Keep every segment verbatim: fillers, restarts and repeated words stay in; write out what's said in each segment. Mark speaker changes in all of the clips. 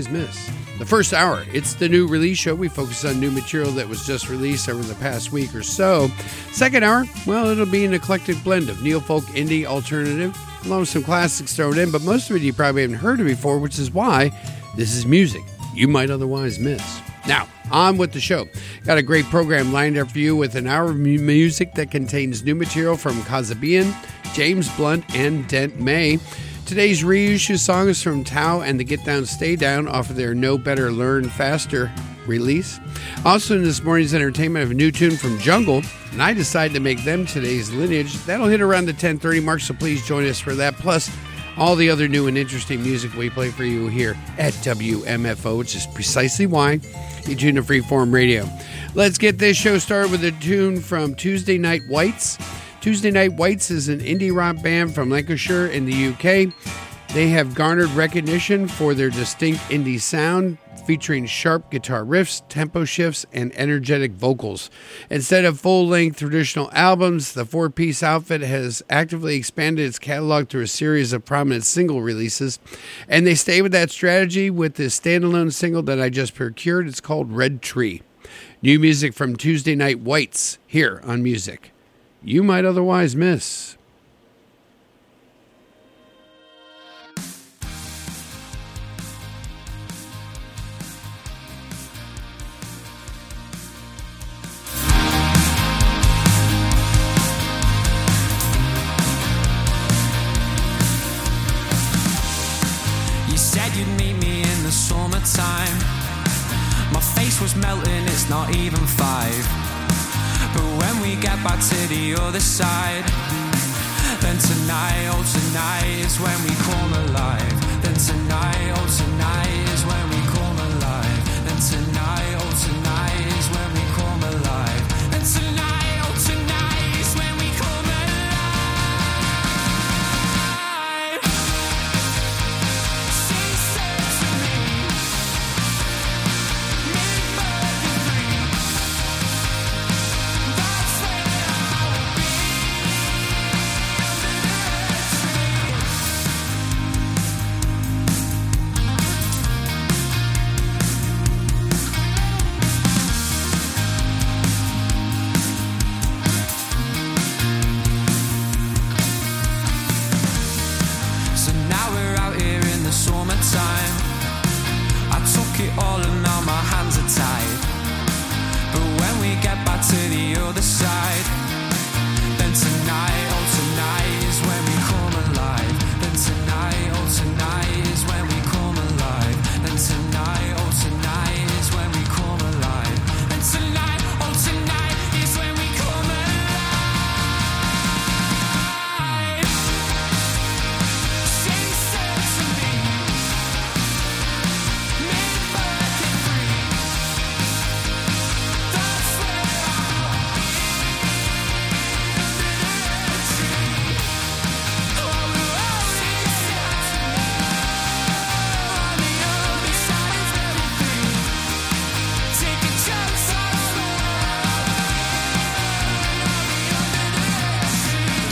Speaker 1: Otherwise Miss. The first hour, it's the new release show. We focus on new material that was just released over the past week or so. Second hour, well, it'll be an eclectic blend of neo-folk, indie, alternative, along with some classics thrown in, but most of it you probably haven't heard of before, which is why this is music you might otherwise miss. Now, on with the show. Got a great program lined up for you with an hour of music that contains new material from Kasabian, James Blunt, and Dent May. Today's reissue song is from Tao and the Get Down Stay Down off of their Know Better Learn Faster release. Also in this morning's entertainment, I have a new tune from Jungle, and I decided to make them today's lineage. That'll hit around the ten thirty mark, so please join us for that. Plus, all the other new and interesting music we play for you here at W M F O, which is precisely why you tune to Freeform Radio. Let's get this show started with a tune from Tuesday Night Whites. Tuesday Night Whites is an indie rock band from Lancashire in the U K. They have garnered recognition for their distinct indie sound, featuring sharp guitar riffs, tempo shifts, and energetic vocals. Instead of full-length traditional albums, the four-piece outfit has actively expanded its catalog through a series of prominent single releases, and they stay with that strategy with this standalone single that I just procured. It's called Red Tree. New music from Tuesday Night Whites here on Music You Might Otherwise Miss.
Speaker 2: Summertime, my face was melting, it's not even five. But when we get back to the other side, then tonight, oh tonight is when we come alive. Then tonight, oh tonight is when we come alive. Then tonight, oh tonight is when we come alive. Then tonight, oh tonight is when we come alive. She said to me, make murder free. That's where I'll be, under the tree. So now we're out here in the summertime. I took it all and now my hands are tied. But when we get back to the other side, then tonight, oh tonight is when we come alive. Then tonight, oh tonight is when we come alive. Then tonight, oh tonight is when we come alive. Then tonight, oh tonight is when we come alive. She said to me, make murder free. That's where I'll be, under the tree. Oh, we're rolling on the other side, very free. Take a chance on the world, under the tree.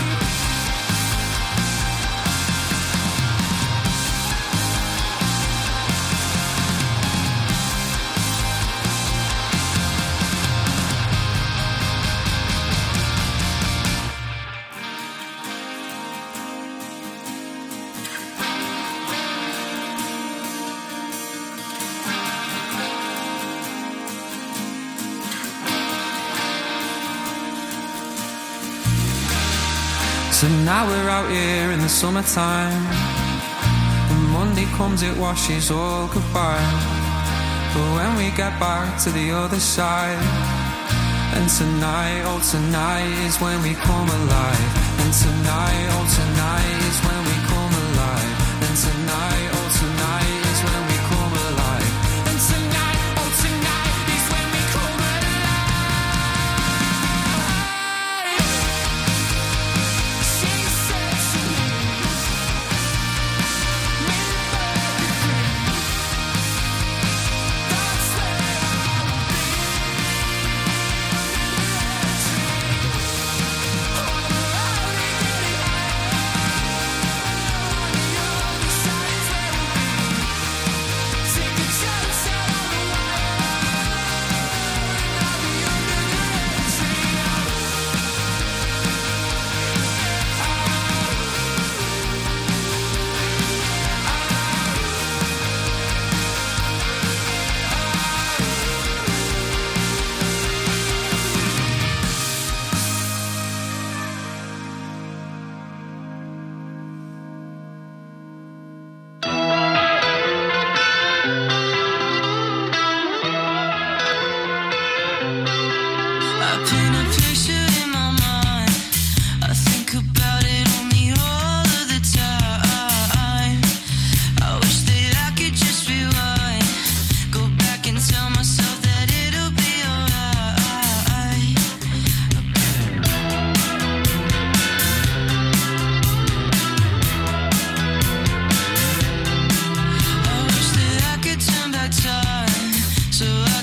Speaker 2: So now we're out here in the summertime. When Monday comes it washes all goodbye. But when we get back to the other side, and tonight, oh tonight is when we come alive. And tonight, oh tonight is when we come alive. And tonight, oh tonight is when we come alive. And tonight, oh tonight is when we come alive. She said to me, make murder free. That's where I'll be, under the tree. Oh, we're only getting higher.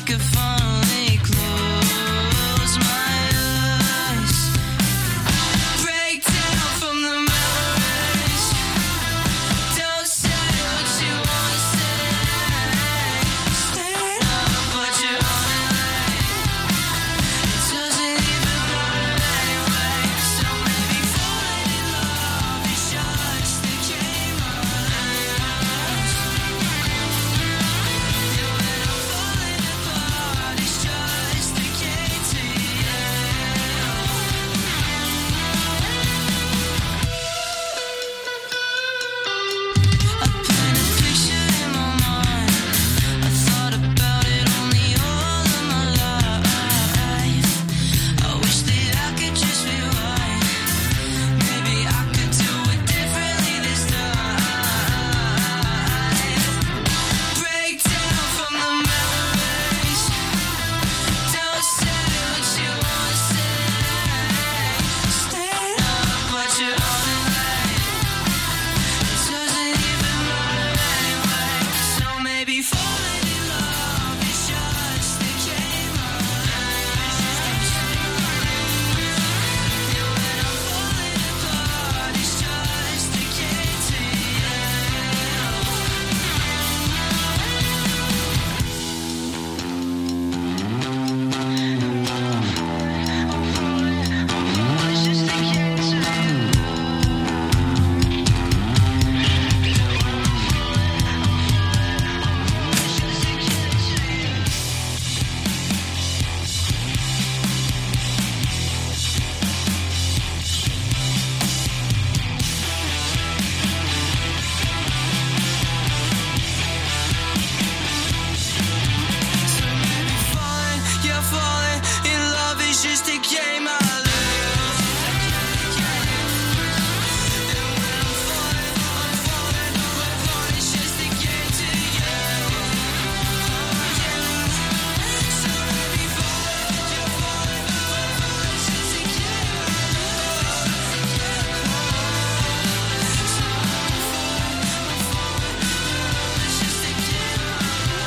Speaker 2: could finally close my eyes. Break down from the memories. Don't say what you wanna say. Stay up, but you're running late. It doesn't even matter anyway. So maybe falling in love is just the game of life. Yeah, when I'm falling apart, it's just the game to you. I painted a picture in my mind. I thought about it only all of my life. I wish that I could just rewind. Maybe I could do it differently this time. Break down from the memories. Don't say what you wanna say. Stay up, but you're running late. It doesn't even matter anyway. So maybe falling in love is just the game of life. Yeah, when I'm falling apart, it's just the game to you. It's just the game to you. Falling, yeah, falling in love is just a game I lose. And when I'm falling, I'm falling, I'm falling, it's just a game to you. So maybe falling, yeah, falling, I'm falling, it's just a game I lose. So I'm falling, I'm falling, it's just a game I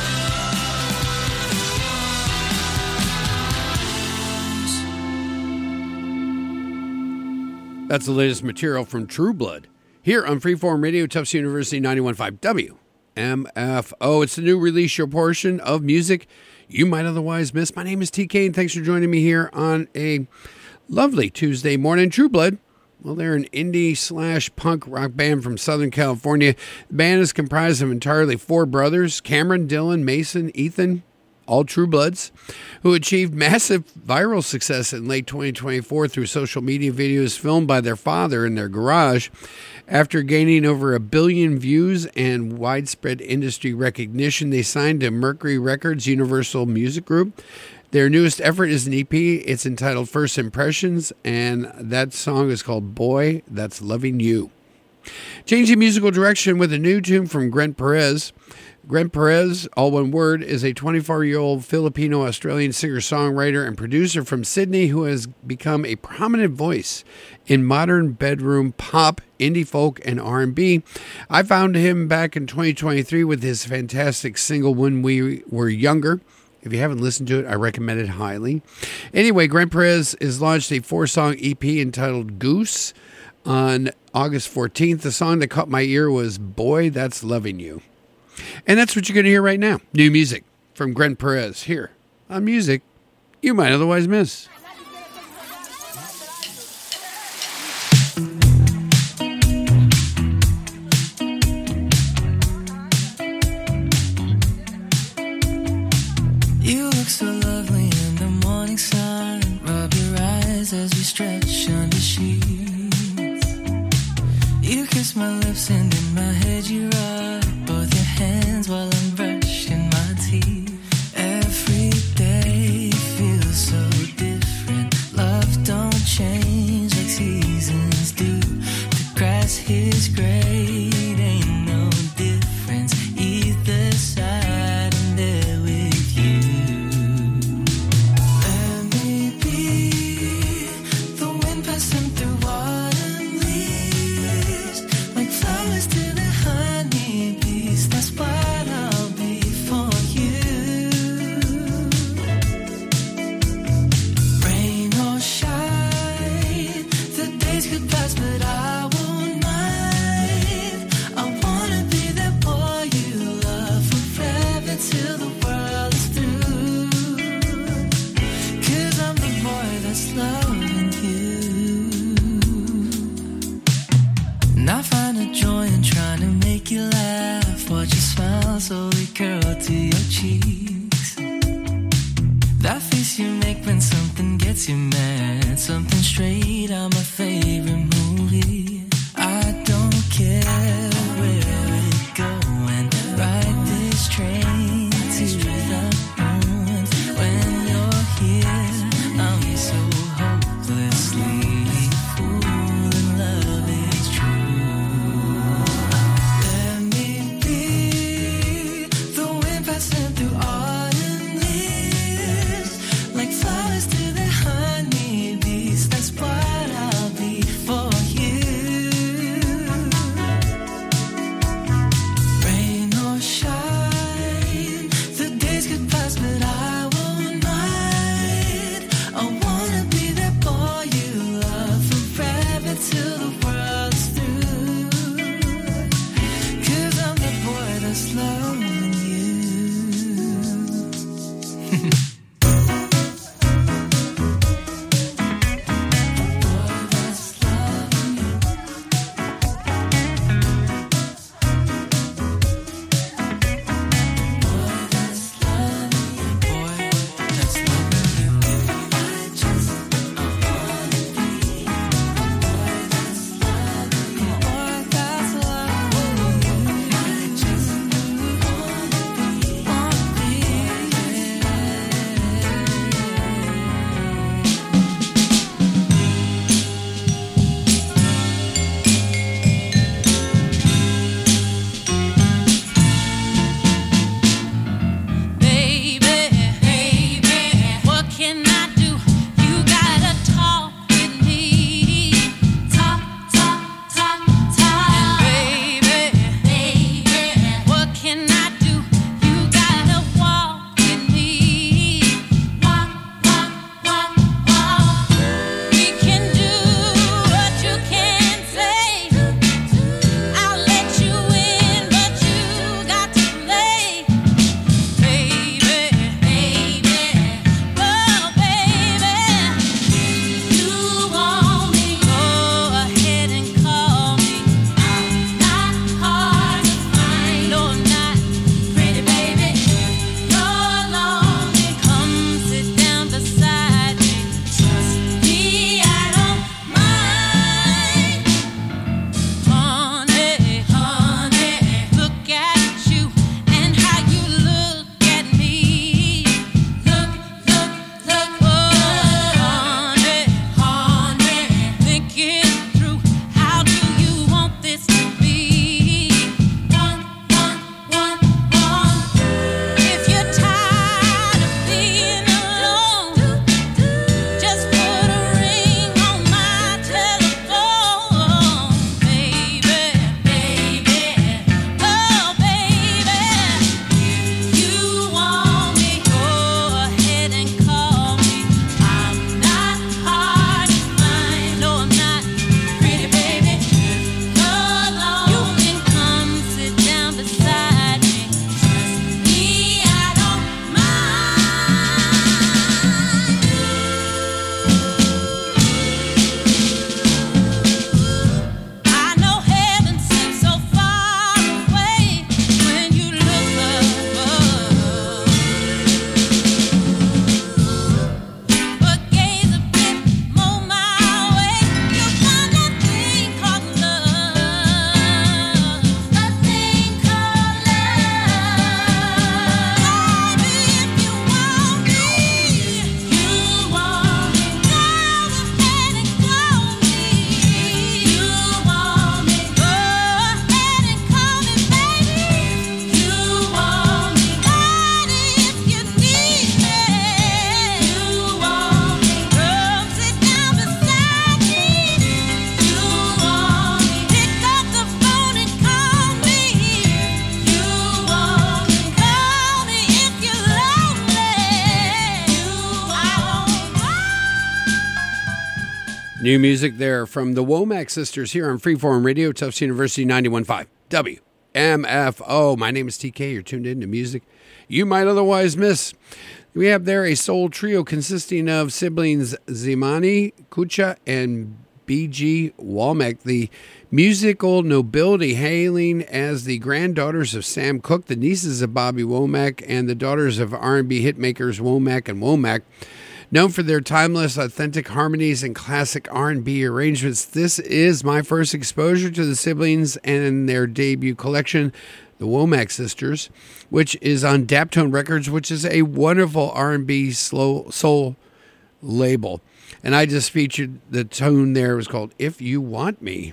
Speaker 1: That's the latest material from True Blood here on Freeform Radio, Tufts University ninety-one point five W M F O. It's the new release show portion of music you might otherwise miss. My name is T K, and thanks for joining me here on a lovely Tuesday morning. True Blood, well, they're an indie slash punk rock band from Southern California. The band is comprised of entirely four brothers: Cameron, Dylan, Mason, Ethan, all True Bloods, who achieved massive viral success in late twenty twenty-four through social media videos filmed by their father in their garage. After gaining over a billion views and widespread industry recognition, they signed to Mercury Records Universal Music Group. Their newest effort is an E P. It's entitled First Impressions, and that song is called Boy That's Loving You. Changing musical direction with a new tune from Grent Perez. Grent Perez, all one word, is a twenty-four-year-old Filipino-Australian singer-songwriter and producer from Sydney who has become a prominent voice in modern bedroom pop, indie folk, and R and B. I found him back in twenty twenty-three with his fantastic single When We Were Younger. If you haven't listened to it, I recommend it highly. Anyway, Grent Perez has launched a four-song E P entitled Goose on August fourteenth. The song that caught my ear was Boy That's Loving You. And that's what you're going to hear right now. New music from Grent Perez here on Music You Might Otherwise Miss.
Speaker 2: You look so lovely in the morning sun. Rub your eyes as we stretch under sheets. You kiss my lips and in my head you rub both your hands while I'm brushing my teeth. Every day feels so different. curl to your cheeks. That face you make when something gets you mad. Something straight out my favorite movie. I don't care where it going. Ride this train to the moon. When you're here, I'm so hopelessly fool in love is true. Let me be the wind passing through autumn leaves, like flowers to the honeybees. That's what I'll be for you. Rain or shine, the days could pass, but I won't mind. I wanna be that boy you love forever till the world's through. 'Cause I'm the boy that's loving you.
Speaker 1: New music there from the Womack Sisters here on Freeform Radio, Tufts University ninety-one point five W M F O. My name is T K. You're tuned in to music you might otherwise miss. We have there a soul trio consisting of siblings Zimani, Kucha, and B G. Womack, the musical nobility hailing as the granddaughters of Sam Cooke, the nieces of Bobby Womack, and the daughters of R and B hitmakers Womack and Womack. Known for their timeless, authentic harmonies and classic R and B arrangements, this is my first exposure to the siblings and their debut collection, the Womack Sisters, which is on Daptone Records, which is a wonderful R and B slow soul label. And I just featured the tune there. It was called If You Want Me.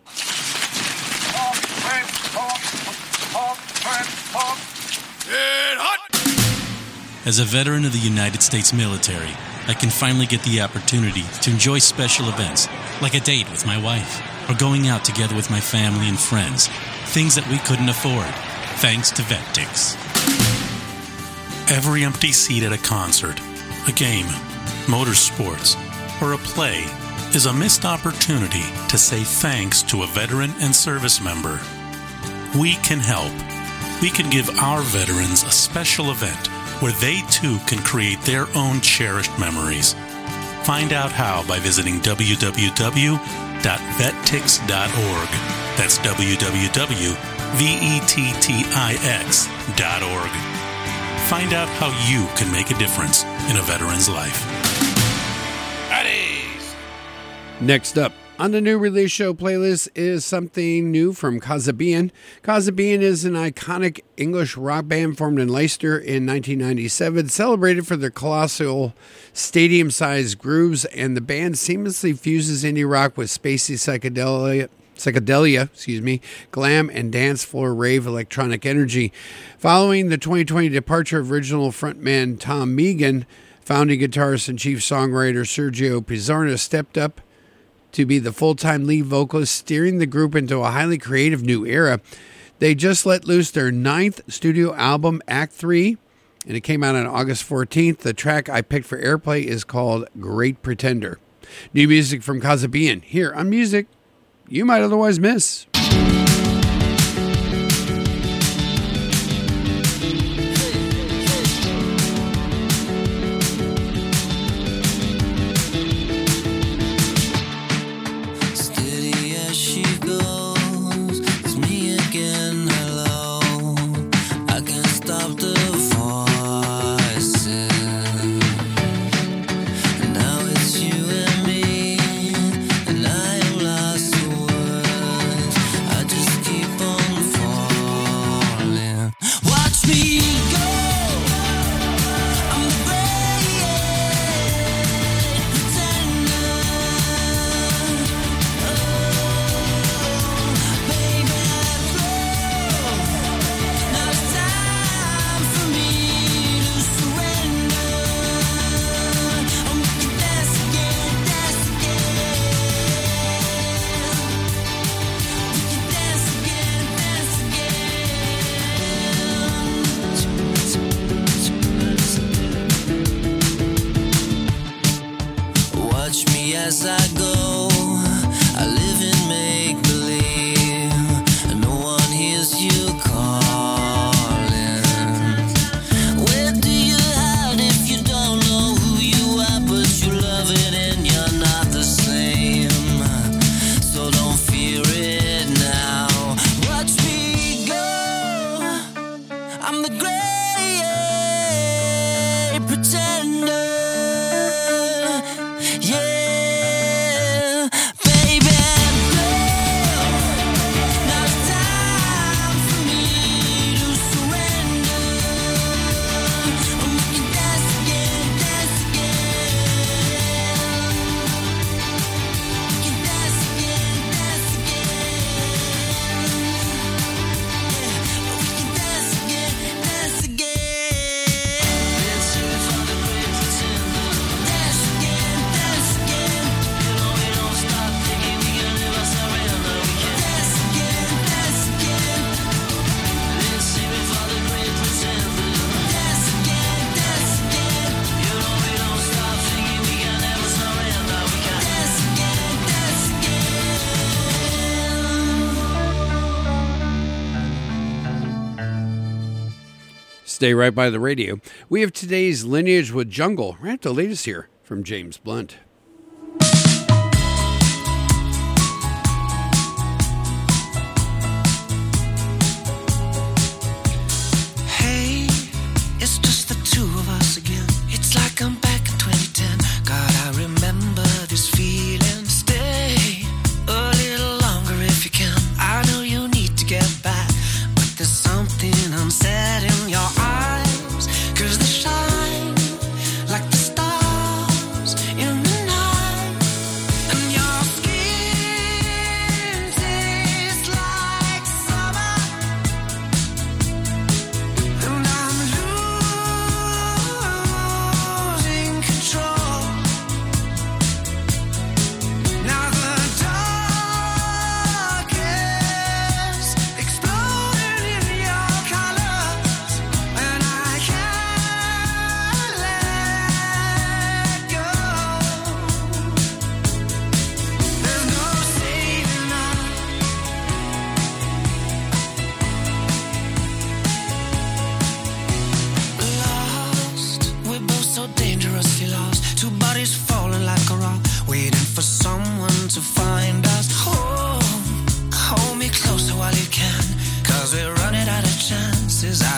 Speaker 3: As a veteran of the United States military, I can finally get the opportunity to enjoy special events, like a date with my wife, or going out together with my family and friends, things that we couldn't afford, thanks to VetTix.
Speaker 4: Every empty seat at a concert, a game, motorsports, or a play is a missed opportunity to say thanks to a veteran and service member. We can help. We can give our veterans a special event where they too can create their own cherished memories. Find out how by visiting w w w dot vet tix dot org. That's w w w dot vettix dot org. Find out how you can make a difference in a veteran's life.
Speaker 1: Next up on the new release show playlist is something new from Kasabian. Kasabian is an iconic English rock band formed in Leicester in nineteen ninety-seven, celebrated for their colossal stadium-sized grooves, and the band seamlessly fuses indie rock with spacey psychedelia, psychedelia, excuse me, glam, and dance floor rave electronic energy. Following the twenty twenty departure of original frontman Tom Megan, founding guitarist and chief songwriter Sergio Pizarna stepped up to be the full-time lead vocalist, steering the group into a highly creative new era. They just let loose their ninth studio album, Act three, and it came out on August fourteenth. The track I picked for airplay is called Great Pretender. New music from Kasabian, here on Music You Might Otherwise Miss. Stay right by the radio. We have today's Lineage with Jungle. Right at the latest here from James Blunt.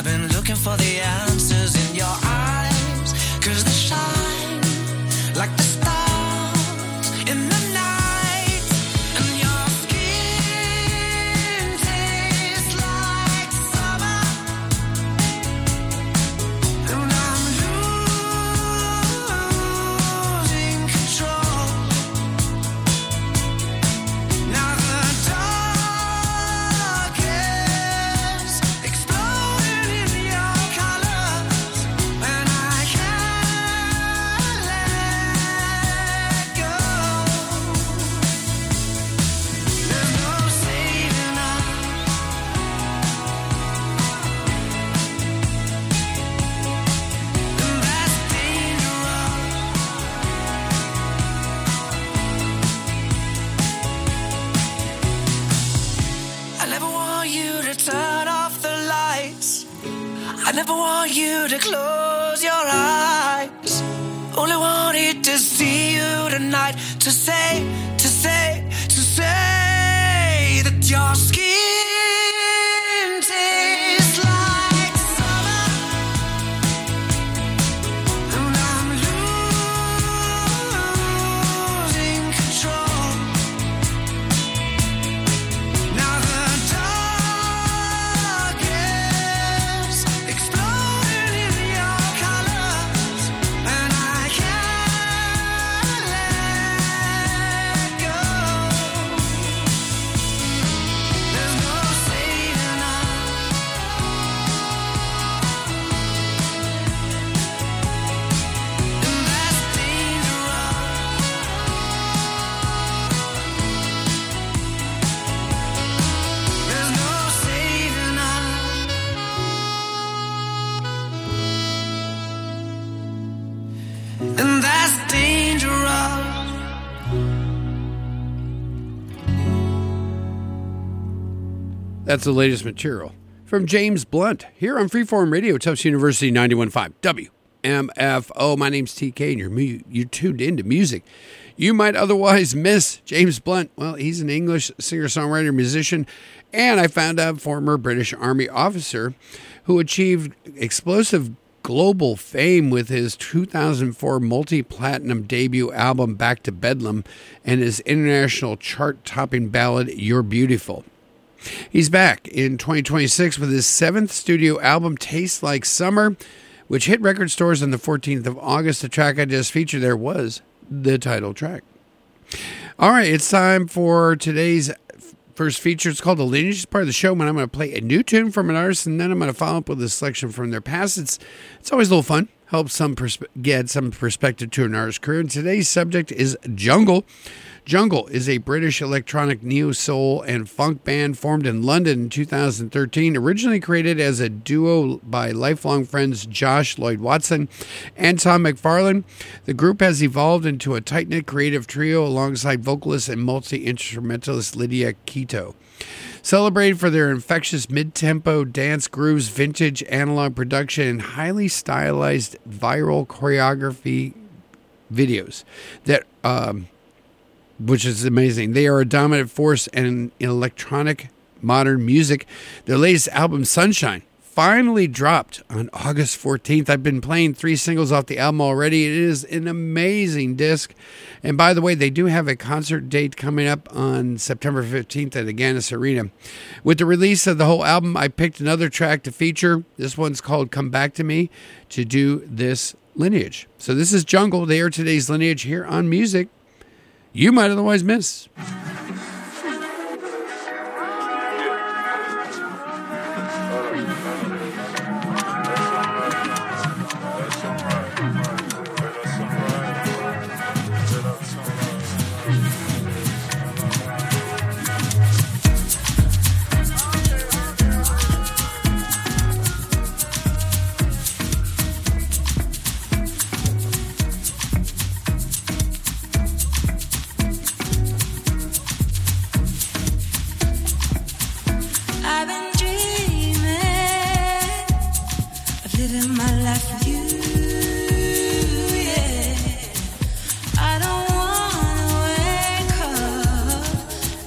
Speaker 2: I've been looking for the answers in your eyes, 'cause they shine like the stars in the night, and your skin tastes like summer, and I'm losing control. Now the dark is exploding in your colors, and I can't let go. There's no saving us, and that's dangerous. I never want you to turn off the lights. I never want you to close your eyes. Only wanted to see you tonight, to say, to say, to say that your skin tastes like summer, and I'm losing control. Now the dark is exploding in your colors, and I can't let go. There's no saving us, and that's dangerous. There's no saving us, and that's dangerous.
Speaker 1: That's the latest material from James Blunt here on Freeform Radio, Tufts University ninety-one point five W M F O. My name's T K, and you're, mu- you're tuned into music you might otherwise miss. James Blunt, well, he's an English singer-songwriter, musician, and I found out former British Army officer who achieved explosive global fame with his two thousand four multi-platinum debut album Back to Bedlam and his international chart-topping ballad You're Beautiful. He's back in twenty twenty-six with his seventh studio album Tastes Like Summer, which hit record stores on the fourteenth of August. The track I just featured there was the title track. All right, it's time for today's first feature. It's called The Lineage. It's part of the show when I'm going to play a new tune from an artist, and then I'm going to follow up with a selection from their past. It's it's always a little fun. Helps some persp- get some perspective to an artist's career. And today's subject is Jungle. Jungle is a British electronic neo-soul and funk band formed in London in two thousand thirteen, originally created as a duo by lifelong friends Josh Lloyd Watson and Tom McFarlane. The group has evolved into a tight-knit creative trio alongside vocalist and multi-instrumentalist Lydia Quito. Celebrated for their infectious mid-tempo dance grooves, vintage analog production, and highly stylized viral choreography videos that... Um, which is amazing. They are a dominant force in electronic modern music. Their latest album, Sunshine, finally dropped on August fourteenth. I've been playing three singles off the album already. It is an amazing disc. And by the way, they do have a concert date coming up on September fifteenth at Agganis Arena. With the release of the whole album, I picked another track to feature. This one's called Come Back to Me to do this lineage. So this is Jungle. They are today's lineage here on Music You Might Otherwise Miss.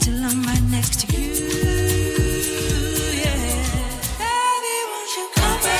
Speaker 5: Come back.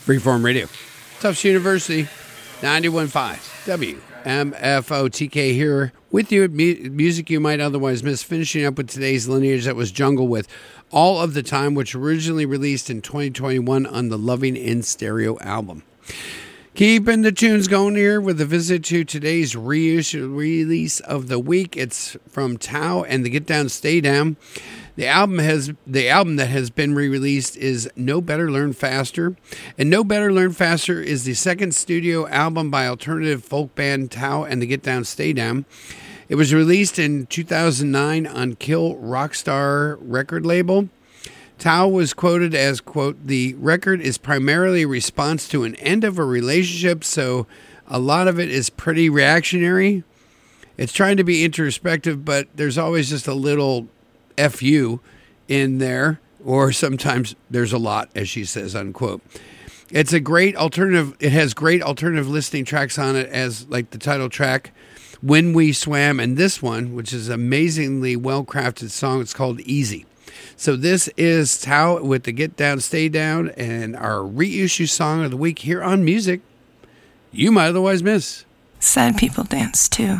Speaker 1: Freeform Radio. Tufts University, ninety-one point five W M F O. T K here with you. Mu- music you might otherwise miss. Finishing up with today's lineage, that was Jungle with All of the Time, which originally released in twenty twenty-one on the Loving in Stereo album. Keeping the tunes going here with a visit to today's reissue release of the week. It's from Tao and the Get Down, Stay Down. The album has the album that has been re-released is Know Better, Learn Faster. And Know Better, Learn Faster is the second studio album by alternative folk band Tao and the Get Down, Stay Down. It was released in two thousand nine on Kill Rockstar record label. Tao was quoted as, quote, "The record is primarily a response to an end of a relationship, so a lot of it is pretty reactionary. It's trying to be introspective, but there's always just a little F you in there, or sometimes there's a lot," as she says, unquote. It's a great alternative. It has great alternative listening tracks on it, as like the title track, When We Swam, and this one, which is an amazingly well-crafted song. It's called Easy. So this is Tao with the Get Down, Stay Down, and our reissue song of the week here on Music You Might Otherwise Miss.
Speaker 5: Sad people dance too.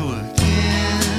Speaker 6: again.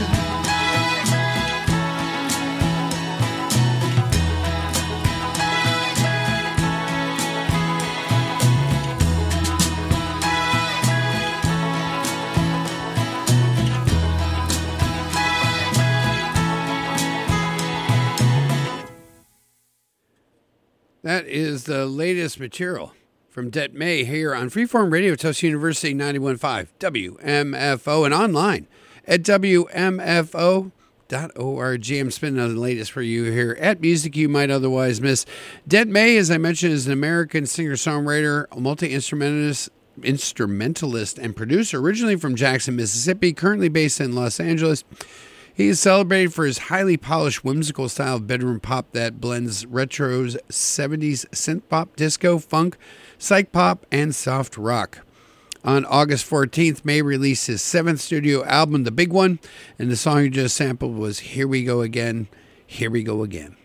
Speaker 1: That is the latest material from Det May here on Freeform Radio, Tulsa University ninety-one point five W M F O, and online at W M F O dot org. I'm spinning on the latest for you here at Music You Might Otherwise Miss. Det May, as I mentioned, is an American singer-songwriter, multi-instrumentalist, instrumentalist, and producer, originally from Jackson, Mississippi, currently based in Los Angeles. He is celebrated for his highly polished, whimsical style of bedroom pop that blends retro's seventies synth pop, disco, funk, psych pop, and soft rock. On August fourteenth, May released his seventh studio album, The Big One, and the song you just sampled was Here We Go Again, Here We Go Again.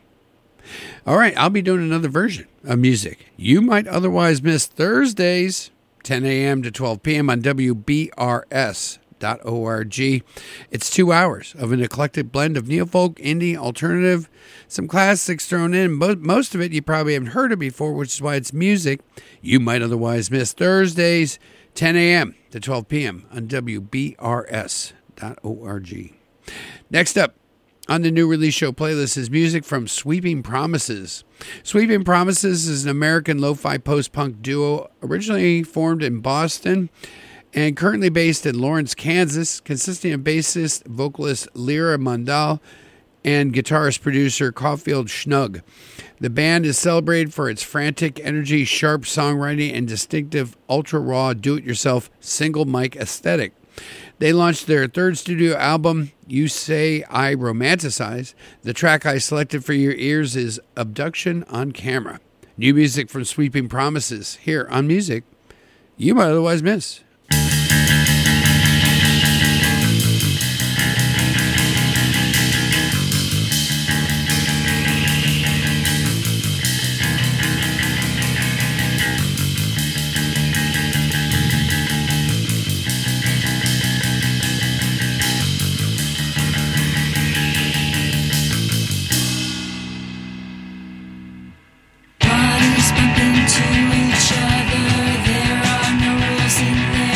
Speaker 1: All right, I'll be doing another version of music you might otherwise miss Thursdays, ten a.m. to twelve p.m. on W B R S. Dot org. It's two hours of an eclectic blend of neofolk, indie, alternative, some classics thrown in. Most of it you probably haven't heard of before, which is why it's music you might otherwise miss Thursdays, ten a.m. to twelve p.m. on W B R S dot org. Next up on the new release show playlist is music from Sweeping Promises. Sweeping Promises is an American lo-fi post-punk duo originally formed in Boston and currently based in Lawrence, Kansas, consisting of bassist, vocalist Lyra Mondal and guitarist-producer Caulfield Schnug. The band is celebrated for its frantic energy, sharp songwriting, and distinctive ultra-raw, do-it-yourself single mic aesthetic. They launched their third studio album, You Say I Romanticize. The track I selected for your ears is Abduction on Camera. New music from Sweeping Promises here on Music You Might Otherwise Miss.
Speaker 7: Bodies bump into each other. There are no rules in this.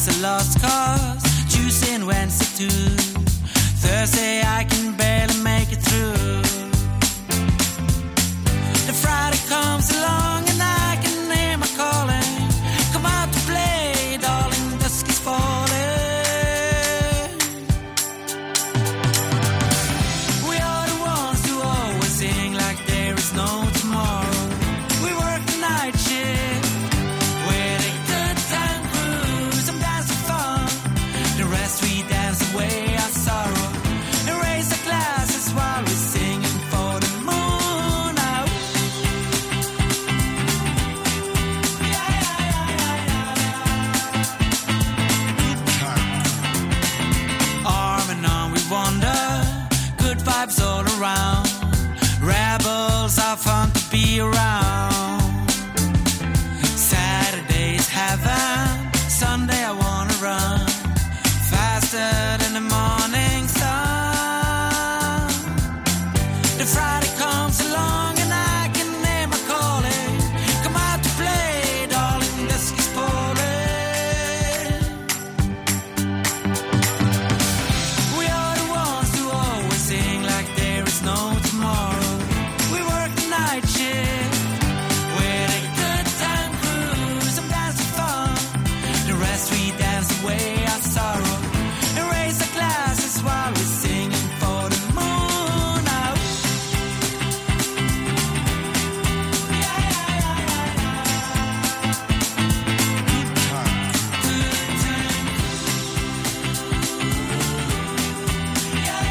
Speaker 2: it's a lost cause. Tuesday and Wednesday too. Thursday I can barely make it through. The Friday comes along and I can hear my calling. Come out to play, darling, dusk is falling. We are the ones who always sing like there is no tomorrow. We work the night shift with a good time crew. Some dance for fun, the rest we dance away our sorrow. And raise the glasses while we're singing for the moon out. Yeah, yeah, yeah, yeah, yeah. Arm in arm we wander, good vibes all around. Rebels are fun to be around. Saturday's heaven, Sunday I wanna run faster than the morning sun. The Friday comes along and I can hear my calling. Come out to play, darling, dusk is falling. We are the ones who always sing like there is no tomorrow. We work the night shift with a good time crew. Some dance for fun, the rest we dance away our sorrow. And raise the glasses while we're singing for the moon out. Yeah, yeah, yeah, yeah,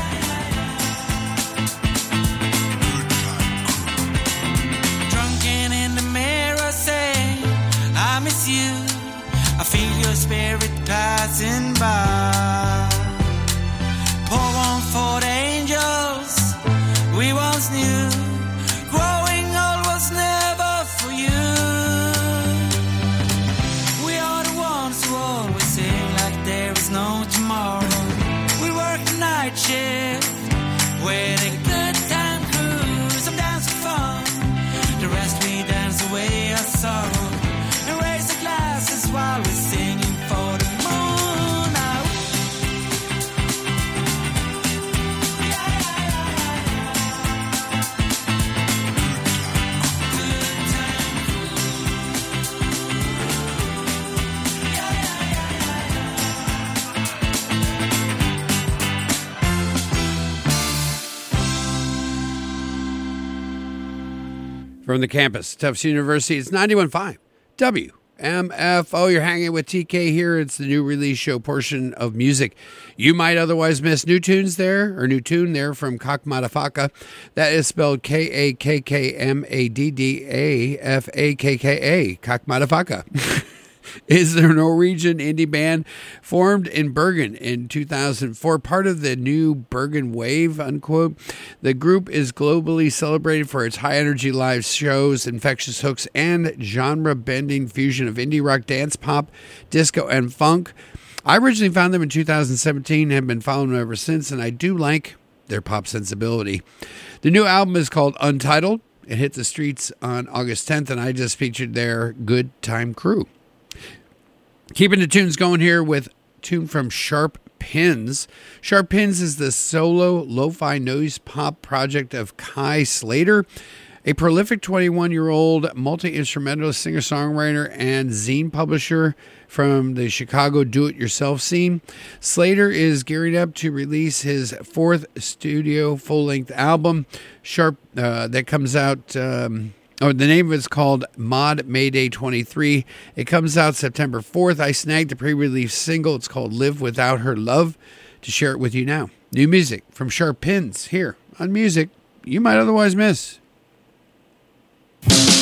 Speaker 2: yeah. Drunken in the mirror saying, I miss you. I feel your spirit passing by. Pour one for the angels we once knew. Growing old was never for you. We are the ones who always sing like there is no tomorrow. We work the night shift with a good time crew. Some dance for fun, the rest we dance away our sorrow. And raise the glasses while we're singing for the moon out. Yeah, yeah, yeah, yeah. Good time crew. Yeah, yeah, yeah, yeah.
Speaker 1: From the campus, Tufts University, it's ninety-one point five W M F O. You're hanging with T K here. It's the new release show portion of music. You might otherwise miss new tunes there, or new tune there from Kakmadafaka. That is spelled K A K K M A D D A F A K K A. Kakmadafaka. Is a Norwegian indie band formed in Bergen in two thousand four, part of the new Bergen Wave, unquote. The group is globally celebrated for its high-energy live shows, infectious hooks, and genre-bending fusion of indie rock, dance, pop, disco, and funk. I originally found them in two thousand seventeen and have been following them ever since, and I do like their pop sensibility. The new album is called Untitled. It hit the streets on August tenth, and I just featured their Good Time Crew. Keeping the tunes going here with a tune from Sharp Pins. Sharp Pins is the solo lo-fi noise pop project of Kai Slater, a prolific twenty-one-year-old multi-instrumentalist, singer-songwriter, and zine publisher from the Chicago do-it-yourself scene. Slater is gearing up to release his fourth studio full-length album, Sharp, uh, that comes out... Um, Oh, the name of it's called Mod Mayday twenty-three. It comes out September fourth. I snagged the pre-release single. It's called Live Without Her Love to share it with you now. New music from Sharp Pins here on Music You Might Otherwise Miss.